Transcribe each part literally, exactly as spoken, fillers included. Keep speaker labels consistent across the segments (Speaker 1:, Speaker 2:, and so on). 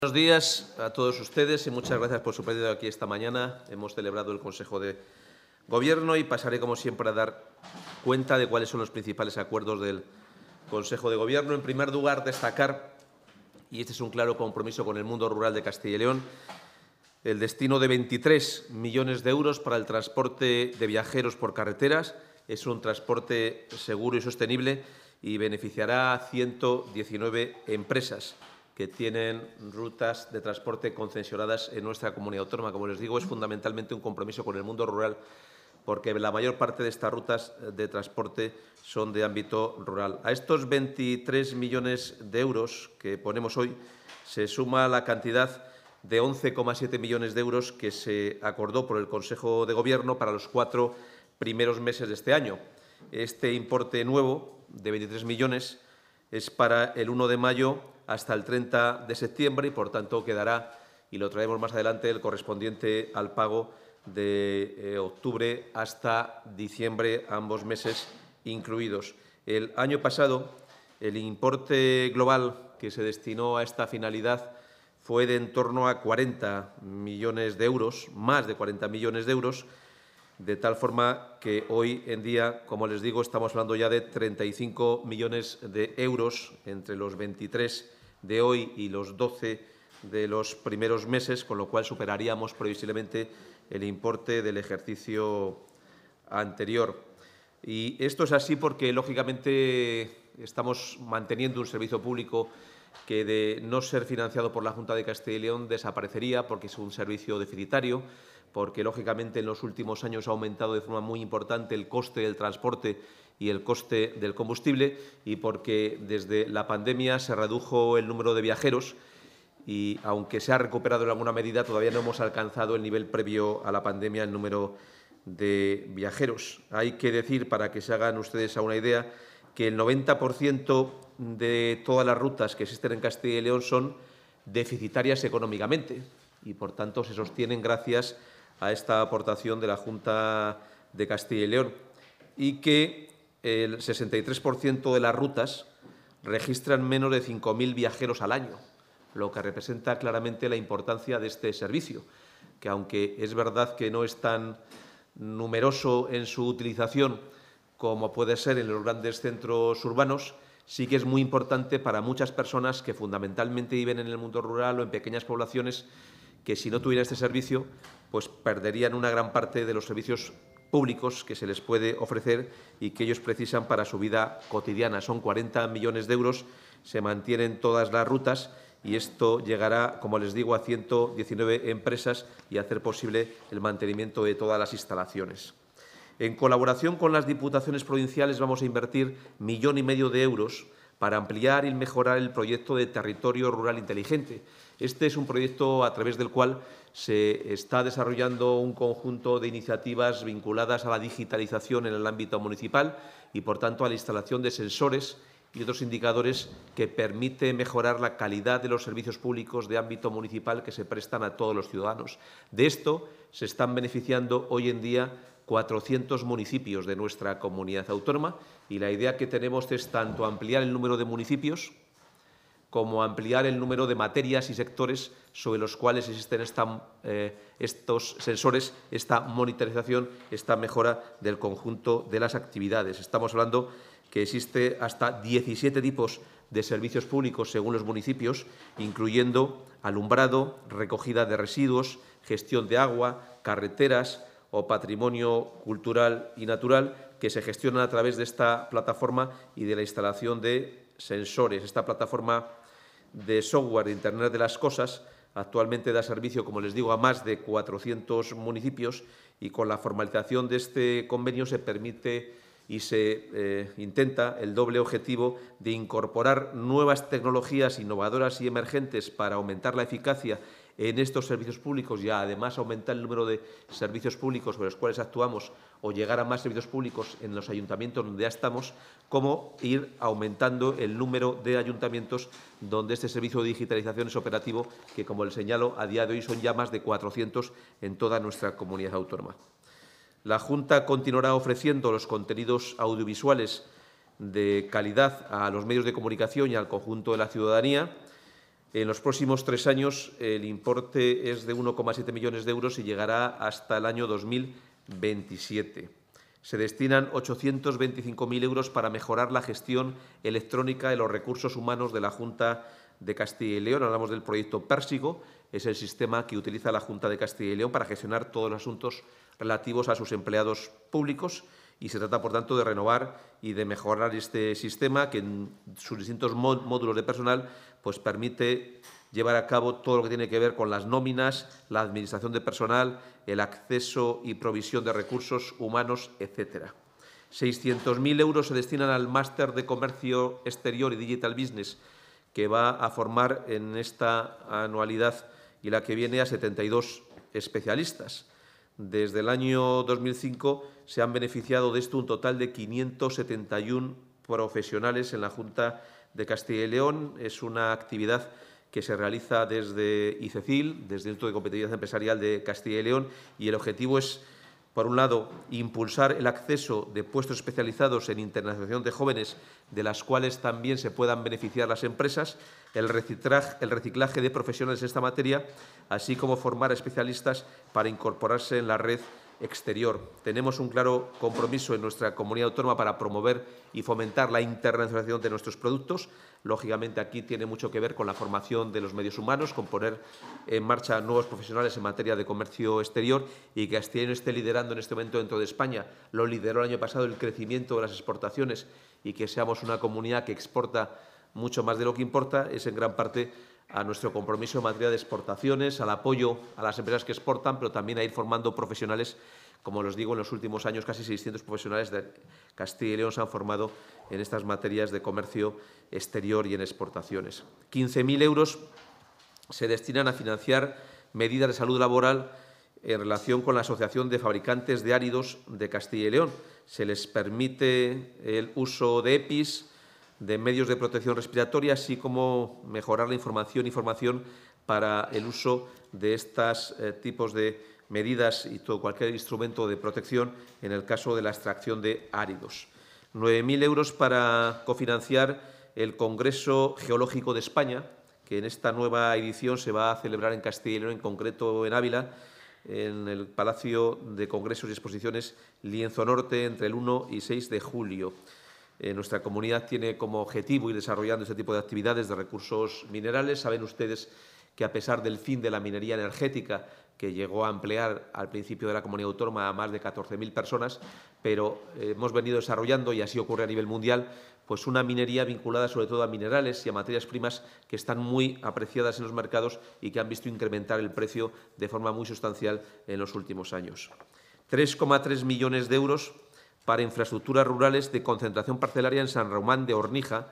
Speaker 1: Buenos días a todos ustedes y muchas gracias por su pedido aquí esta mañana. Hemos celebrado el Consejo de Gobierno y pasaré, como siempre, a dar cuenta de cuáles son los principales acuerdos del Consejo de Gobierno. En primer lugar, destacar, y este es un claro compromiso con el mundo rural de Castilla y León, el destino de veintitrés millones de euros para el transporte de viajeros por carreteras. Es un transporte seguro y sostenible y beneficiará a ciento diecinueve empresas que tienen rutas de transporte concesionadas en nuestra comunidad autónoma. Como les digo, es fundamentalmente un compromiso con el mundo rural, porque la mayor parte de estas rutas de transporte son de ámbito rural. A estos veintitrés millones de euros que ponemos hoy se suma la cantidad de once coma siete millones de euros que se acordó por el Consejo de Gobierno para los cuatro primeros meses de este año. Este importe nuevo de veintitrés millones es para el uno de mayo hasta el treinta de septiembre y, por tanto, quedará, y lo traemos más adelante, el correspondiente al pago de eh, octubre hasta diciembre, ambos meses incluidos. El año pasado, el importe global que se destinó a esta finalidad fue de en torno a cuarenta millones de euros, más de cuarenta millones de euros, de tal forma que hoy en día, como les digo, estamos hablando ya de treinta y cinco millones de euros entre los veintitrés de hoy y los doce de los primeros meses, con lo cual superaríamos previsiblemente el importe del ejercicio anterior. Y esto es así porque, lógicamente, estamos manteniendo un servicio público que, de no ser financiado por la Junta de Castilla y León, desaparecería, porque es un servicio deficitario, porque, lógicamente, en los últimos años ha aumentado de forma muy importante el coste del transporte y el coste del combustible, y porque desde la pandemia se redujo el número de viajeros y, aunque se ha recuperado en alguna medida, todavía no hemos alcanzado el nivel previo a la pandemia, el número de viajeros. Hay que decir, para que se hagan ustedes a una idea, que el noventa por ciento de todas las rutas que existen en Castilla y León son deficitarias económicamente y, por tanto, se sostienen gracias a esta aportación de la Junta de Castilla y León, y que el sesenta y tres por ciento de las rutas registran menos de cinco mil viajeros al año, lo que representa claramente la importancia de este servicio, que, aunque es verdad que no es tan numeroso en su utilización como puede ser en los grandes centros urbanos, sí que es muy importante para muchas personas que fundamentalmente viven en el mundo rural o en pequeñas poblaciones, que, si no tuvieran este servicio, pues perderían una gran parte de los servicios públicos que se les puede ofrecer y que ellos precisan para su vida cotidiana. Son cuarenta millones de euros, se mantienen todas las rutas y esto llegará, como les digo, a ciento diecinueve empresas y a hacer posible el mantenimiento de todas las instalaciones. En colaboración con las diputaciones provinciales vamos a invertir millón y medio de euros para ampliar y mejorar el proyecto de territorio rural inteligente. Este es un proyecto a través del cual se está desarrollando un conjunto de iniciativas vinculadas a la digitalización en el ámbito municipal y, por tanto, a la instalación de sensores y otros indicadores que permiten mejorar la calidad de los servicios públicos de ámbito municipal que se prestan a todos los ciudadanos. De esto se están beneficiando hoy en día cuatrocientos municipios de nuestra comunidad autónoma, y la idea que tenemos es tanto ampliar el número de municipios como ampliar el número de materias y sectores sobre los cuales existen esta, eh, estos sensores, esta monitorización, esta mejora del conjunto de las actividades. Estamos hablando que existe hasta diecisiete tipos de servicios públicos según los municipios, incluyendo alumbrado, recogida de residuos, gestión de agua, carreteras o patrimonio cultural y natural, que se gestionan a través de esta plataforma y de la instalación de sensores. Esta plataforma de software de Internet de las Cosas actualmente da servicio, como les digo, a más de cuatrocientos municipios, y con la formalización de este convenio se permite y se eh, intenta el doble objetivo de incorporar nuevas tecnologías innovadoras y emergentes para aumentar la eficacia en estos servicios públicos y, además, aumentar el número de servicios públicos sobre los cuales actuamos, o llegar a más servicios públicos en los ayuntamientos donde ya estamos, como ir aumentando el número de ayuntamientos donde este servicio de digitalización es operativo, que, como les señalo, a día de hoy son ya más de cuatrocientos en toda nuestra comunidad autónoma. La Junta continuará ofreciendo los contenidos audiovisuales de calidad a los medios de comunicación y al conjunto de la ciudadanía, En los próximos tres años el importe es de uno coma siete millones de euros y llegará hasta el año dos mil veintisiete. Se destinan ochocientos veinticinco mil euros para mejorar la gestión electrónica de los recursos humanos de la Junta de Castilla y León. Hablamos del proyecto Pérsigo, es el sistema que utiliza la Junta de Castilla y León para gestionar todos los asuntos relativos a sus empleados públicos y se trata, por tanto, de renovar y de mejorar este sistema que en sus distintos módulos de personal pues, permite llevar a cabo todo lo que tiene que ver con las nóminas, la administración de personal, el acceso y provisión de recursos humanos, etcétera. seiscientos mil euros se destinan al máster de Comercio Exterior y Digital Business, que va a formar en esta anualidad y la que viene a setenta y dos especialistas. Desde el año dos mil cinco se han beneficiado de esto un total de quinientos setenta y uno profesionales en la Junta de Castilla y León. Es una actividad que se realiza desde ICECIL, desde el Instituto de Competitividad Empresarial de Castilla y León, y el objetivo es, por un lado, impulsar el acceso de puestos especializados en internacionalización de jóvenes, de las cuales también se puedan beneficiar las empresas, el reciclaje, el reciclaje de profesionales en esta materia, así como formar a especialistas para incorporarse en la red exterior. Tenemos un claro compromiso en nuestra comunidad autónoma para promover y fomentar la internacionalización de nuestros productos. Lógicamente, aquí tiene mucho que ver con la formación de los medios humanos, con poner en marcha nuevos profesionales en materia de comercio exterior y que Castilla y León esté liderando en este momento dentro de España. Lo lideró el año pasado el crecimiento de las exportaciones y que seamos una comunidad que exporta mucho más de lo que importa es en gran parte a nuestro compromiso en materia de exportaciones, al apoyo a las empresas que exportan, pero también a ir formando profesionales. Como les digo, en los últimos años casi seiscientos profesionales de Castilla y León se han formado en estas materias de comercio exterior y en exportaciones. quince mil euros se destinan a financiar medidas de salud laboral en relación con la Asociación de Fabricantes de Áridos de Castilla y León. Se les permite el uso de EPIs, de medios de protección respiratoria, así como mejorar la información y formación para el uso de estos eh, tipos de medidas y todo cualquier instrumento de protección en el caso de la extracción de áridos. nueve mil euros para cofinanciar el Congreso Geológico de España, que en esta nueva edición se va a celebrar en Castilla y León, en concreto en Ávila, en el Palacio de Congresos y Exposiciones Lienzo Norte, entre el uno y seis de julio. Eh, nuestra comunidad tiene como objetivo ir desarrollando este tipo de actividades de recursos minerales. Saben ustedes que, a pesar del fin de la minería energética, que llegó a emplear al principio de la comunidad autónoma a más de catorce mil personas, pero eh, hemos venido desarrollando, y así ocurre a nivel mundial, pues una minería vinculada sobre todo a minerales y a materias primas que están muy apreciadas en los mercados y que han visto incrementar el precio de forma muy sustancial en los últimos años. tres coma tres millones de euros para infraestructuras rurales de concentración parcelaria en San Román de Ornija,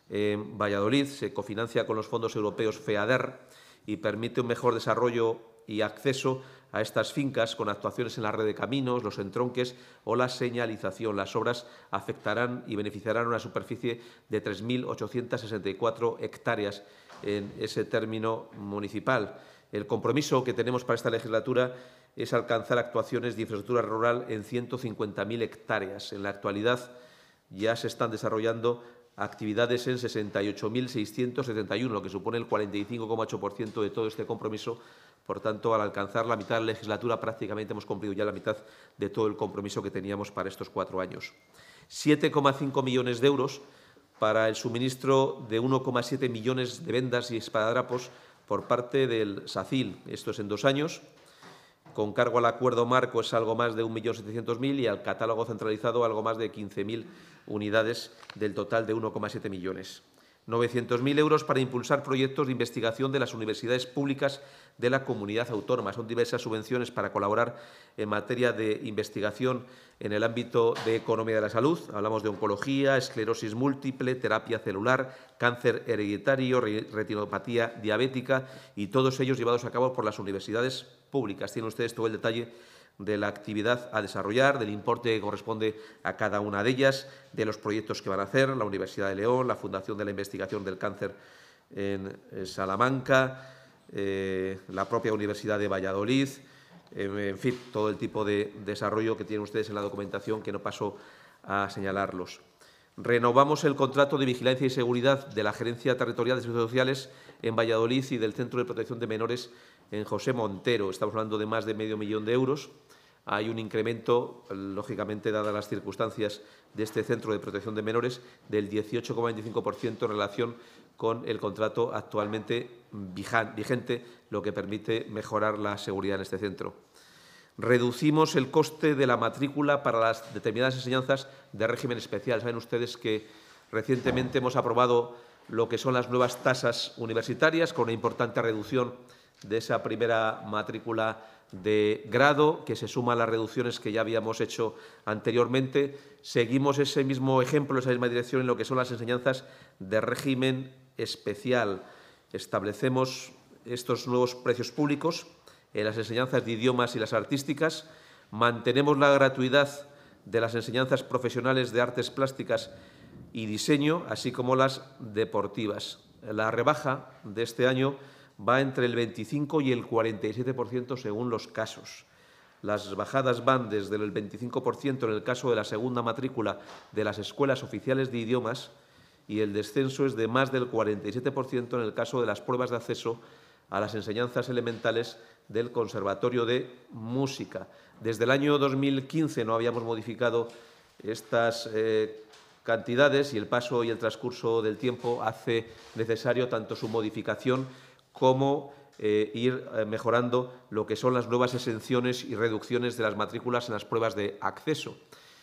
Speaker 1: en Valladolid. Se cofinancia con los fondos europeos FEADER y permite un mejor desarrollo y acceso a estas fincas con actuaciones en la red de caminos, los entronques o la señalización. Las obras afectarán y beneficiarán una superficie de tres mil ochocientas sesenta y cuatro hectáreas en ese término municipal. El compromiso que tenemos para esta legislatura es alcanzar actuaciones de infraestructura rural en ciento cincuenta mil hectáreas. En la actualidad ya se están desarrollando actividades en sesenta y ocho mil seiscientos setenta y uno, lo que supone el cuarenta y cinco coma ocho por ciento de todo este compromiso. Por tanto, al alcanzar la mitad de la legislatura, prácticamente hemos cumplido ya la mitad de todo el compromiso que teníamos para estos cuatro años. siete coma cinco millones de euros para el suministro de uno coma siete millones de vendas y esparadrapos por parte del SACIL. Esto es en dos años. Con cargo al acuerdo marco es algo más de un millón setecientos mil y al catálogo centralizado algo más de quince mil unidades del total de uno coma siete millones. novecientos mil euros para impulsar proyectos de investigación de las universidades públicas de la comunidad autónoma. Son diversas subvenciones para colaborar en materia de investigación en el ámbito de economía de la salud. Hablamos de oncología, esclerosis múltiple, terapia celular, cáncer hereditario, retinopatía diabética y todos ellos llevados a cabo por las universidades públicas. Tienen ustedes todo el detalle de la actividad a desarrollar, del importe que corresponde a cada una de ellas, de los proyectos que van a hacer la Universidad de León, la Fundación de la Investigación del Cáncer en Salamanca, eh, la propia Universidad de Valladolid, eh, en fin, todo el tipo de desarrollo que tienen ustedes en la documentación, que no paso a señalarlos. Renovamos el contrato de vigilancia y seguridad de la Gerencia Territorial de Servicios Sociales en Valladolid y del Centro de Protección de Menores en José Montero. Estamos hablando de más de medio millón de euros. Hay un incremento, lógicamente, dadas las circunstancias de este Centro de Protección de Menores, del dieciocho coma veinticinco por ciento en relación con el contrato actualmente vigente, lo que permite mejorar la seguridad en este centro. Reducimos el coste de la matrícula para las determinadas enseñanzas de régimen especial. Saben ustedes que recientemente hemos aprobado lo que son las nuevas tasas universitarias, con una importante reducción de esa primera matrícula de grado, que se suma a las reducciones que ya habíamos hecho anteriormente. Seguimos ese mismo ejemplo, esa misma dirección en lo que son las enseñanzas de régimen especial. Establecemos estos nuevos precios públicos en las enseñanzas de idiomas y las artísticas. Mantenemos la gratuidad de las enseñanzas profesionales de artes plásticas y diseño, así como las deportivas. La rebaja de este año va entre el veinticinco y el cuarenta y siete por ciento según los casos. Las bajadas van desde el veinticinco por ciento en el caso de la segunda matrícula de las escuelas oficiales de idiomas y el descenso es de más del cuarenta y siete por ciento en el caso de las pruebas de acceso a las enseñanzas elementales del Conservatorio de Música. Desde el año dos mil quince no habíamos modificado estas eh, cantidades y el paso y el transcurso del tiempo hace necesario tanto su modificación como eh, ir eh, mejorando lo que son las nuevas exenciones y reducciones de las matrículas en las pruebas de acceso.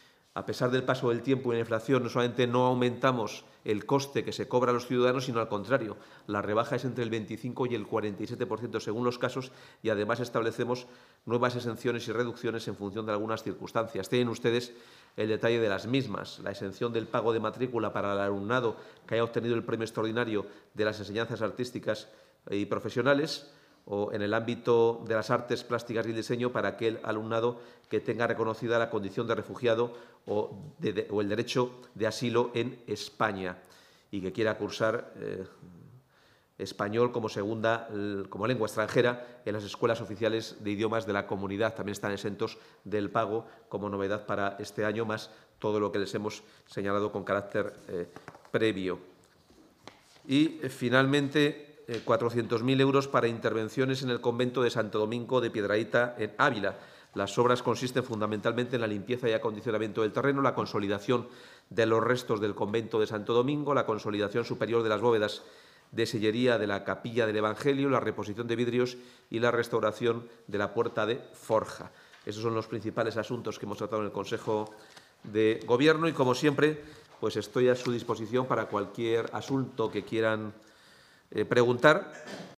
Speaker 1: A pesar del paso del tiempo y la inflación, no solamente no aumentamos el coste que se cobra a los ciudadanos, sino al contrario, la rebaja es entre el veinticinco y el cuarenta y siete por ciento según los casos y además establecemos nuevas exenciones y reducciones en función de algunas circunstancias. Tienen ustedes el detalle de las mismas, la exención del pago de matrícula para el alumnado que haya obtenido el premio extraordinario de las enseñanzas artísticas y profesionales, o en el ámbito de las artes plásticas y el diseño para aquel alumnado que tenga reconocida la condición de refugiado o, de, de, o el derecho de asilo en España y que quiera cursar eh, español como segunda, como lengua extranjera en las escuelas oficiales de idiomas de la comunidad. También están exentos del pago como novedad para este año, más todo lo que les hemos señalado con carácter eh, previo. Y, eh, finalmente, cuatrocientos mil euros para intervenciones en el convento de Santo Domingo de Piedrahita, en Ávila. Las obras consisten fundamentalmente en la limpieza y acondicionamiento del terreno, la consolidación de los restos del convento de Santo Domingo, la consolidación superior de las bóvedas de sillería de la capilla del Evangelio, la reposición de vidrios y la restauración de la puerta de forja. Esos son los principales asuntos que hemos tratado en el Consejo de Gobierno y, como siempre, pues estoy a su disposición para cualquier asunto que quieran Eh, preguntar.